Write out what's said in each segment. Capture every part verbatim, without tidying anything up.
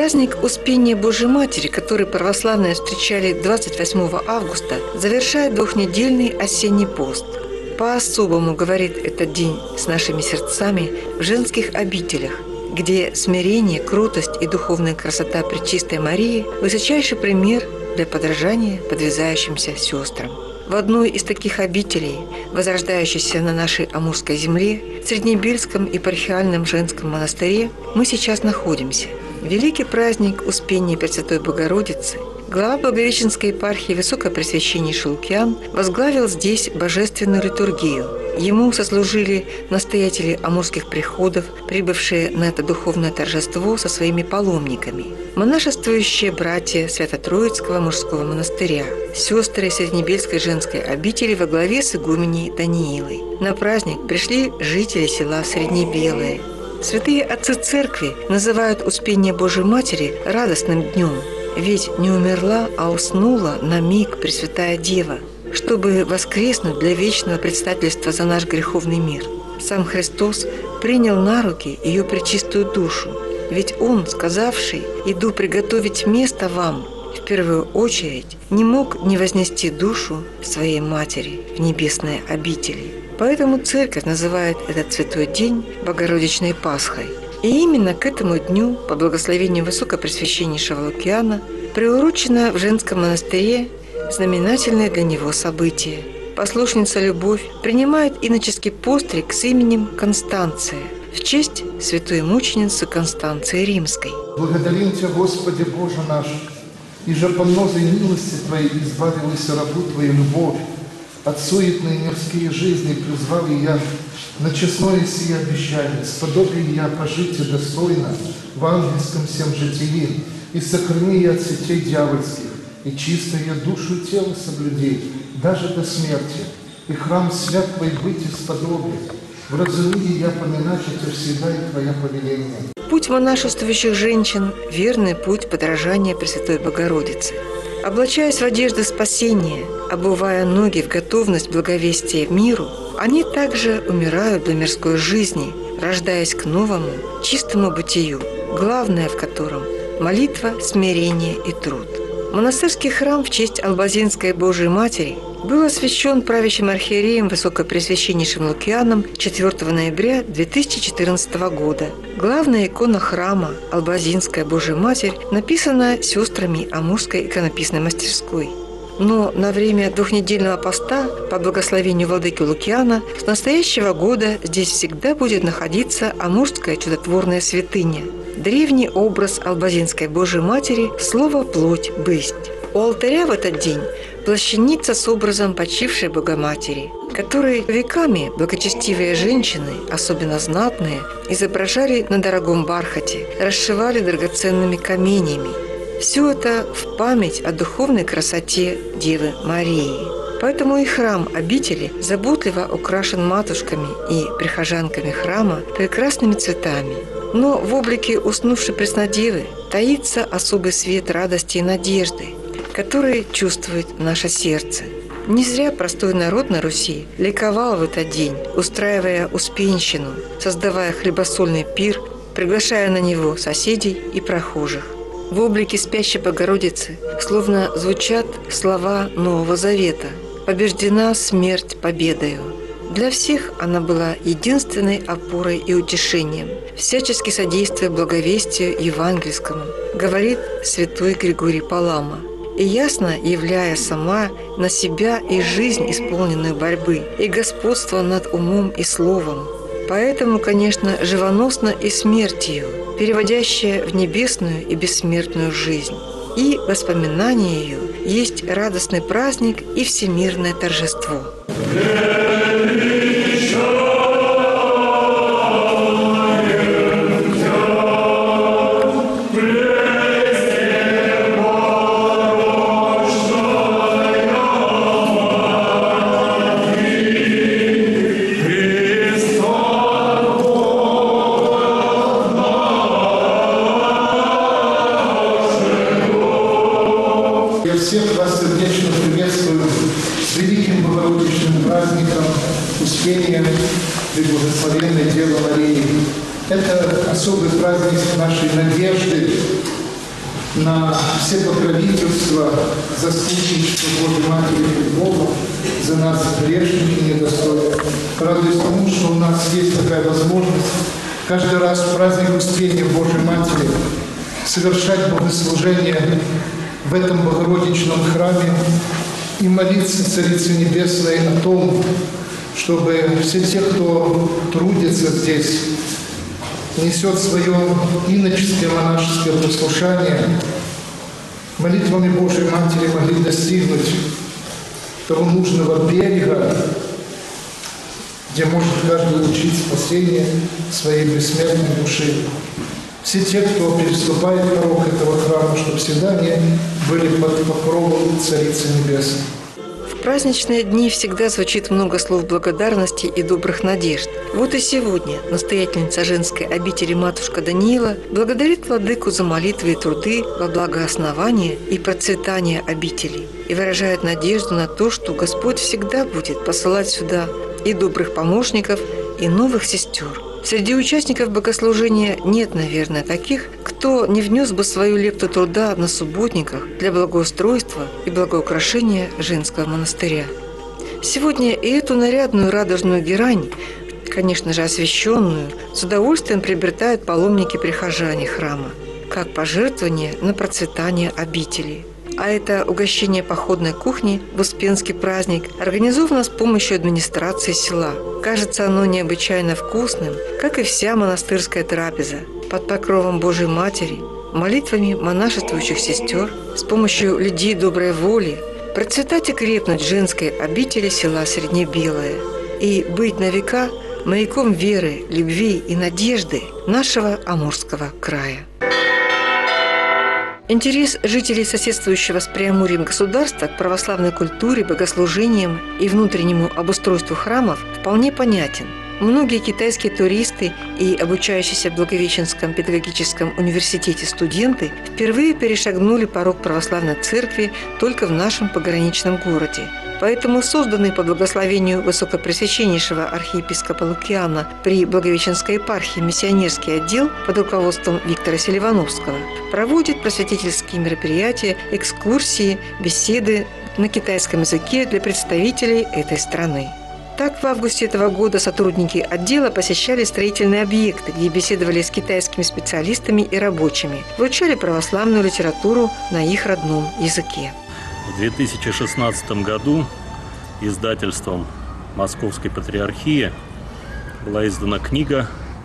Праздник Успения Божией Матери, который православные встречали двадцать восьмого августа, завершает двухнедельный осенний пост. По-особому говорит этот день с нашими сердцами в женских обителях, где смирение, кротость и духовная красота Пречистой Марии – высочайший пример для подражания подвязающимся сестрам. В одной из таких обителей, возрождающейся на нашей Амурской земле, в Среднебельском епархиальном женском монастыре, мы сейчас находимся. Великий праздник Успения Пресвятой Богородицы глава Благовещенской епархии Высокопреосвященнейший Лукиан возглавил здесь божественную литургию. Ему сослужили настоятели амурских приходов, прибывшие на это духовное торжество со своими паломниками, монашествующие братья Свято-Троицкого мужского монастыря, сестры Среднебельской женской обители во главе с игуменей Даниилой. На праздник пришли жители села Среднебелое. Святые отцы церкви называют Успение Божией Матери радостным днем, ведь не умерла, а уснула на миг Пресвятая Дева, чтобы воскреснуть для вечного предстательства за наш греховный мир. Сам Христос принял на руки ее пречистую душу, ведь Он, сказавший «Иду приготовить место вам», в первую очередь не мог не вознести душу своей матери в небесные обители. Поэтому Церковь называет этот святой день Богородичной Пасхой. И именно к этому дню, по благословению Высокопреосвященнейшего Лукиана, приурочено в женском монастыре знаменательное для него событие. Послушница Любовь принимает иноческий постриг с именем Констанция в честь святой мученицы Констанции Римской. Благодарим Тебя, Господи Боже наш, и же по множей милости Твоей избавилась рабу Твою Любовь, от суетной мирские жизни призвал я на честное сие обещание, сподобие я пожить и достойно в ангельском всем житии, и сохрани я от сетей дьявольских, и чисто я душу и тело соблюдей, даже до смерти, и храм свят Твой быть и сподобие. В разумии я поминать Тебя всегда и Твоя повеление. Путь монашествующих женщин – верный путь подражания Пресвятой Богородицы. Облачаясь в одежды спасения, обувая ноги в готовность благовестия миру, они также умирают для мирской жизни, рождаясь к новому, чистому бытию, главное в котором – молитва, смирение и труд. Монастырский храм в честь Албазинской Божией Матери был освящен правящим архиереем Высокопреосвященнейшим Лукианом четвёртого ноября две тысячи четырнадцатого года. Главная икона храма Албазинская Божия Матерь написана сестрами Амурской иконописной мастерской. Но на время двухнедельного поста по благословению владыки Лукиана с настоящего года здесь всегда будет находиться Амурская чудотворная святыня. Древний образ Албазинской Божией Матери слово «плоть бысть». У алтаря в этот день плащаница с образом почившей Богоматери, которые веками благочестивые женщины, особенно знатные, изображали на дорогом бархате, расшивали драгоценными каменями. Все это в память о духовной красоте Девы Марии. Поэтому и храм обители заботливо украшен матушками и прихожанками храма прекрасными цветами. Но в облике уснувшей Преснодевы таится особый свет радости и надежды, который чувствует наше сердце. Не зря простой народ на Руси ликовал в этот день, устраивая успенщину, создавая хлебосольный пир, приглашая на него соседей и прохожих. В облике спящей Богородицы словно звучат слова Нового Завета: «Побеждена смерть победою». Для всех она была единственной опорой и утешением, всячески содействуя благовестию евангельскому, говорит святой Григорий Палама, и ясно являя сама на себя и жизнь, исполненную борьбы, и господство над умом и словом. Поэтому, конечно, живоносна и смерть ее, переводящая в небесную и бессмертную жизнь. И воспоминание ее есть радостный праздник и всемирное торжество. Всех вас сердечно приветствую с великим Богородичным праздником Успения Преблагословенной Девы Марии. Это особый праздник нашей надежды на все покровительства, заступничество Божьей Матери перед Богом за нас, грешники недостойные. Радуюсь тому, что у нас есть такая возможность каждый раз в праздник Успения Божьей Матери совершать богослужение в этом Богородичном храме и молиться Царице Небесной о том, чтобы все те, кто трудится здесь, несет свое иноческое монашеское послушание, молитвами Божьей Матери могли достигнуть того нужного берега, где может каждый учить спасение своей бессмертной души. Все те, кто переступает порог этого храма, чтобы всегда они были под покровом Царицы Небесной. В праздничные дни всегда звучит много слов благодарности и добрых надежд. Вот и сегодня настоятельница женской обители матушка Даниила благодарит владыку за молитвы и труды во благо основания и процветания обители и выражает надежду на то, что Господь всегда будет посылать сюда и добрых помощников, и новых сестер. Среди участников богослужения нет, наверное, таких, кто не внес бы свою лепту труда на субботниках для благоустройства и благоукрашения женского монастыря. Сегодня и эту нарядную радужную герань, конечно же освященную, с удовольствием приобретают паломники-прихожане храма, как пожертвование на процветание обители. А это угощение походной кухни в Успенский праздник организовано с помощью администрации села. Кажется оно необычайно вкусным, как и вся монастырская трапеза, под покровом Божьей Матери, молитвами монашествующих сестер, с помощью людей доброй воли, процветать и крепнуть женской обители села Среднебелое и быть на века маяком веры, любви и надежды нашего Амурского края. Интерес жителей соседствующего с Преамурьем государства к православной культуре, богослужениям и внутреннему обустройству храмов вполне понятен. Многие китайские туристы и обучающиеся в Благовещенском педагогическом университете студенты впервые перешагнули порог православной церкви только в нашем пограничном городе. Поэтому созданный по благословению Высокопресвященнейшего архиепископа Лукиана при Благовещенской епархии миссионерский отдел под руководством Виктора Селивановского проводит просветительские мероприятия, экскурсии, беседы на китайском языке для представителей этой страны. Так, в августе этого года сотрудники отдела посещали строительные объекты, где беседовали с китайскими специалистами и рабочими, вручали православную литературу на их родном языке. В две тысячи шестнадцатом году издательством Московской Патриархии была издана книга,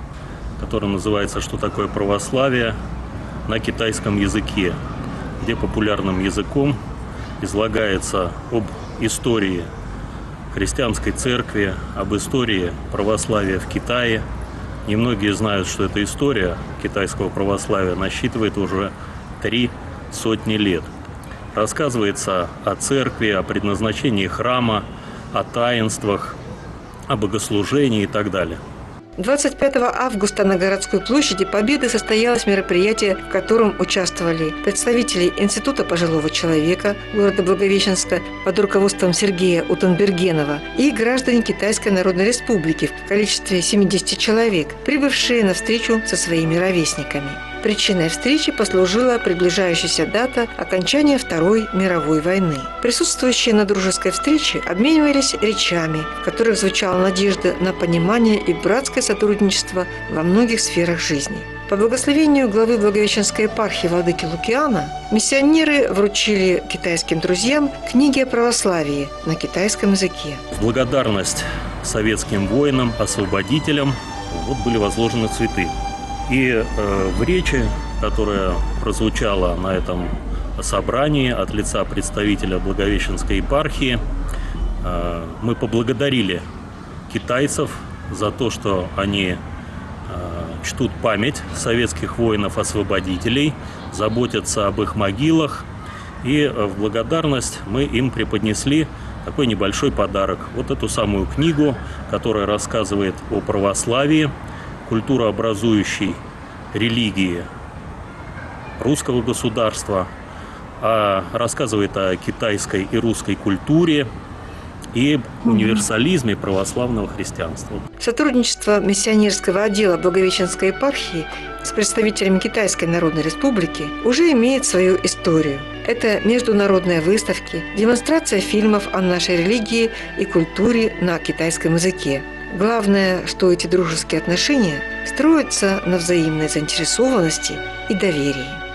которая называется «Что такое православие?» на китайском языке, где популярным языком излагается об истории христианской церкви, об истории православия в Китае. Немногие знают, что эта история китайского православия насчитывает уже три сотни лет. Рассказывается о церкви, о предназначении храма, о таинствах, о богослужении и так далее. двадцать пятого августа на Городской площади Победы состоялось мероприятие, в котором участвовали представители Института пожилого человека города Благовещенска под руководством Сергея Утенбергенова и граждане Китайской Народной Республики в количестве семидесяти человек, прибывшие на встречу со своими ровесниками. Причиной встречи послужила приближающаяся дата окончания Второй мировой войны. Присутствующие на дружеской встрече обменивались речами, в которых звучала надежда на понимание и братское сотрудничество во многих сферах жизни. По благословению главы Благовещенской епархии владыки Лукиана миссионеры вручили китайским друзьям книги о православии на китайском языке. В благодарность советским воинам, освободителям вот были возложены цветы. И э, в речи, которая прозвучала на этом собрании от лица представителя Благовещенской епархии, э, мы поблагодарили китайцев за то, что они э, чтут память советских воинов-освободителей, заботятся об их могилах. И э, в благодарность мы им преподнесли такой небольшой подарок. Вот эту самую книгу, которая рассказывает о православии, культурообразующей религии русского государства, а рассказывает о китайской и русской культуре, и универсализме православного христианства. Сотрудничество миссионерского отдела Благовещенской епархии с представителями Китайской Народной Республики уже имеет свою историю. Это международные выставки, демонстрация фильмов о нашей религии и культуре на китайском языке. Главное, что эти дружеские отношения строятся на взаимной заинтересованности и доверии.